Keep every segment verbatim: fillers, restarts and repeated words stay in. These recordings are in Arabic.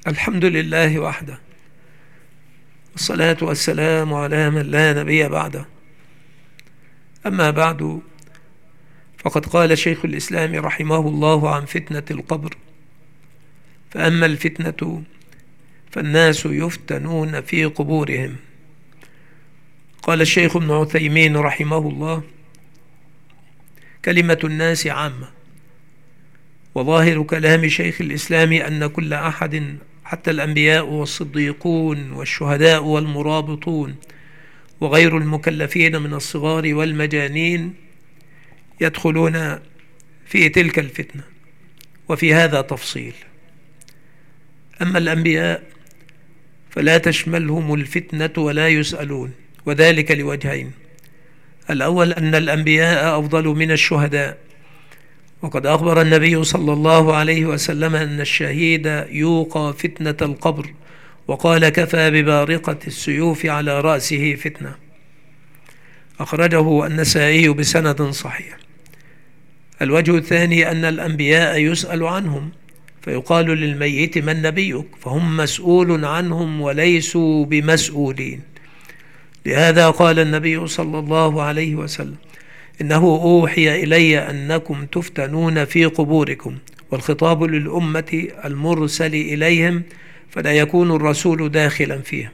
الحمد لله وحده، والصلاة والسلام على من لا نبي بعده. أما بعد، فقد قال شيخ الإسلام رحمه الله عن فتنة القبر: فأما الفتنة فالناس يفتنون في قبورهم. قال الشيخ ابن عثيمين رحمه الله: كلمة الناس عامة، وظاهر كلام شيخ الإسلام أن كل أحد، حتى الأنبياء والصديقون والشهداء والمرابطون وغير المكلفين من الصغار والمجانين، يدخلون في تلك الفتنة. وفي هذا تفصيل. أما الأنبياء فلا تشملهم الفتنة ولا يسألون، وذلك لوجهين: الأول أن الأنبياء أفضل من الشهداء، وقد أخبر النبي صلى الله عليه وسلم أن الشهيد يوقى فتنة القبر، وقال: كفى ببارقة السيوف على رأسه فتنة. أخرجه النسائي بسند صحيح. الوجه الثاني أن الأنبياء يسأل عنهم، فيقال للميت: من نبيك؟ فهم مسؤول عنهم وليسوا بمسؤولين. لهذا قال النبي صلى الله عليه وسلم: إنه أوحي إلي أنكم تفتنون في قبوركم، والخطاب للأمة المرسل إليهم، فلا يكون الرسول داخلا فيها.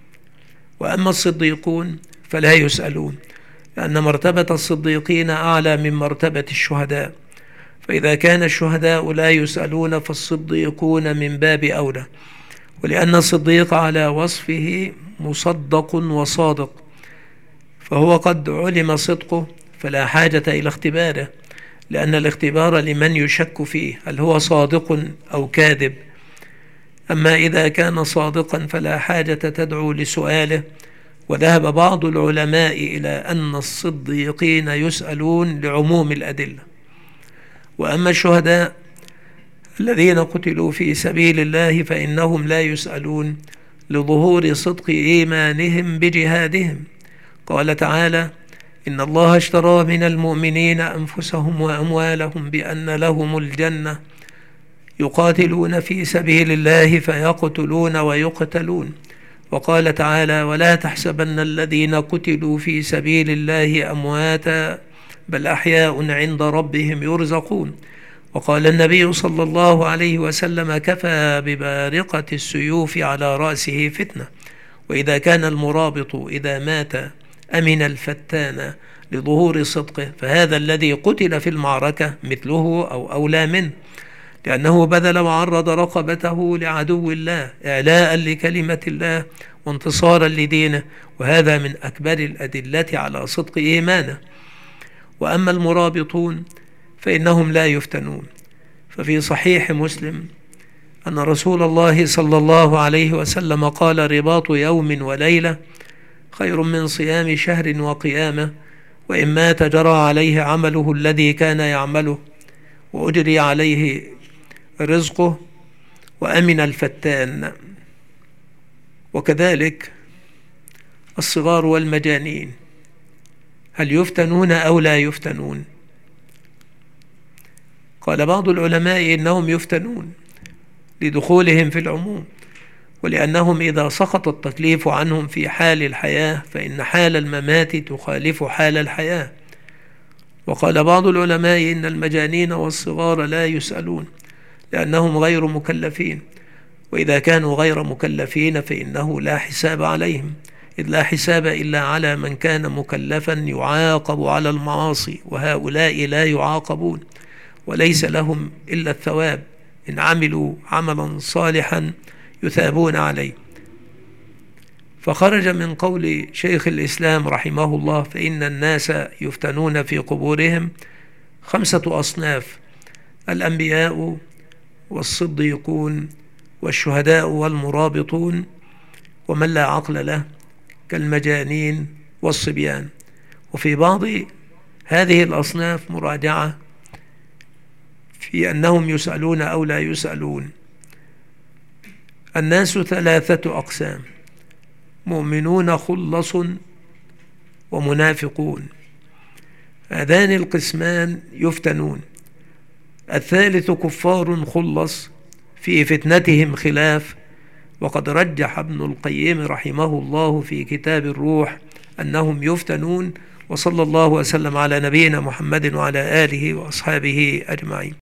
وأما الصديقون فلا يسألون، لأن مرتبة الصديقين أعلى من مرتبة الشهداء، فإذا كان الشهداء لا يسألون فالصديقون من باب أولى. ولأن الصديق على وصفه مصدق وصادق، فهو قد علم صدقه فلا حاجة إلى اختباره، لأن الاختبار لمن يشك فيه هل هو صادق أو كاذب. أما إذا كان صادقا فلا حاجة تدعو لسؤاله. وذهب بعض العلماء إلى أن الصديقين يسألون لعموم الأدلة. وأما الشهداء الذين قتلوا في سبيل الله فإنهم لا يسألون لظهور صدق إيمانهم بجهادهم. قال تعالى: إن الله اشترى من المؤمنين أنفسهم وأموالهم بأن لهم الجنة يقاتلون في سبيل الله فيقتلون ويقتلون. وقال تعالى: ولا تحسبن الذين قتلوا في سبيل الله أمواتا بل أحياء عند ربهم يرزقون. وقال النبي صلى الله عليه وسلم: كفى ببارقة السيوف على رأسه فتنة. وإذا كان المرابط إذا مات أمن الفتان لظهور صدقه، فهذا الذي قتل في المعركة مثله أو أولى منه، لأنه بذل وعرض رقبته لعدو الله إعلاء لكلمة الله وانتصارا لدينه، وهذا من أكبر الأدلة على صدق إيمانه. وأما المرابطون فإنهم لا يفتنون، ففي صحيح مسلم أن رسول الله صلى الله عليه وسلم قال: رباط يوم وليلة خير من صيام شهر وقيامه، وإن مات جرى عليه عمله الذي كان يعمله، وأجري عليه رزقه، وأمن الفتان. وكذلك الصغار والمجانين، هل يفتنون أو لا يفتنون؟ قال بعض العلماء إنهم يفتنون لدخولهم في العموم، ولأنهم إذا سقط التكليف عنهم في حال الحياة فإن حال الممات تخالف حال الحياة. وقال بعض العلماء إن المجانين والصغار لا يسألون لأنهم غير مكلفين، وإذا كانوا غير مكلفين فإنه لا حساب عليهم، إذ لا حساب إلا على من كان مكلفا يعاقب على المعاصي، وهؤلاء لا يعاقبون وليس لهم إلا الثواب، إن عملوا عملا صالحا يثابون عليه. فخرج من قول شيخ الإسلام رحمه الله: فإن الناس يفتنون في قبورهم خمسة أصناف: الأنبياء والصديقون والشهداء والمرابطون، ومن لا عقل له كالمجانين والصبيان. وفي بعض هذه الأصناف مراجعة في أنهم يسألون أو لا يسألون. الناس ثلاثة أقسام: مؤمنون خلص ومنافقون. هذان القسمان يفتنون. الثالث كفار خلص، في فتنتهم خلاف، وقد رجح ابن القيم رحمه الله في كتاب الروح أنهم يفتنون. وصلى الله وسلم على نبينا محمد وعلى آله وأصحابه أجمعين.